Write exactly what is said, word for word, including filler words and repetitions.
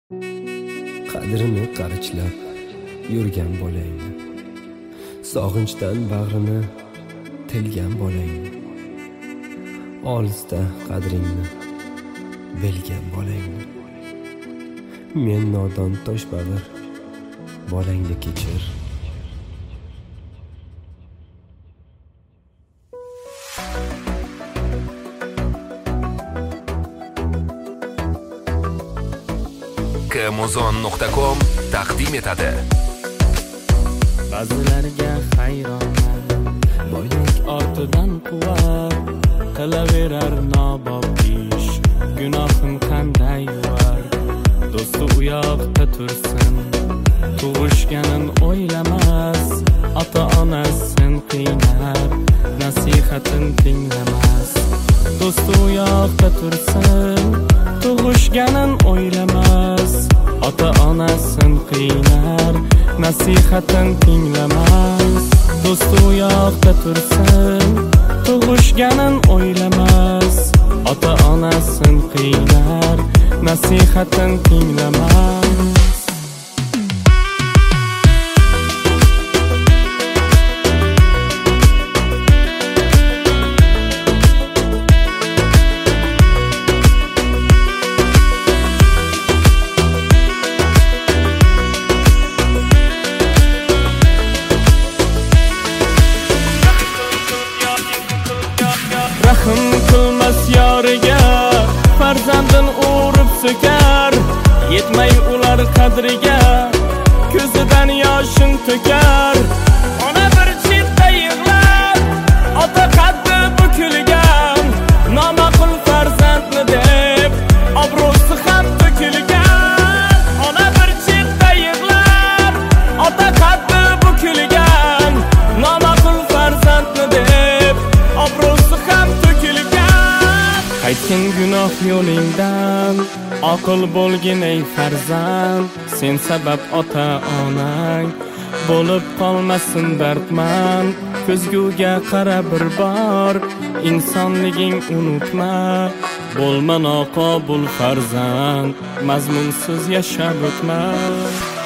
Qadrini qarichlab yurgan bolangni, sog'inchdan bag'rini tilgan bolangni, olisda qadringni bilgan bolangni, men nodon toshbag'ir bolangni kechir. Amazon nuqta com taqdim etadi. Ba'zilarga hayronman, boylik ortidan quvvat qilaverar nobob ish, gunohim qanday var. Do'sti u yoqda tursin, tug'ishganin o'ylamas, ota-onasin qiynar, nasihatin tinglamas. Do'sti u yoqda tursin, tug'ishganin o'ylamas, ota-onasin qiynar, nasihatin tinglamas. Do'sti u yoqda tursin, tug'ishganin o'ylamas, ota-onasin qiynar, nasihatin tinglamas. Rahim qilmas yoriga, farzandin urib so'kar, yetmay ular qadriga, ko'zidan yoshin to'kar. Ona bir chetda yig'lab, ota qaddi bukilgan, nomaqul farzandni deb obro'si ham to'kilgan. Ona bir chetda yig'lab, ota qaddi bukilgan, nomaqul farzandni deb obro'si ham to'kilgan. Qaytgin gunoh yo'lingdan, oqil bo'lgin ey farzand, sen sabab ota-onang bo'lib qolmasin dardmand. Ko'zguga qara bir bor, insonliging unutma, bo'lma noqobil farzand, mazmunsiz yashab o'tma.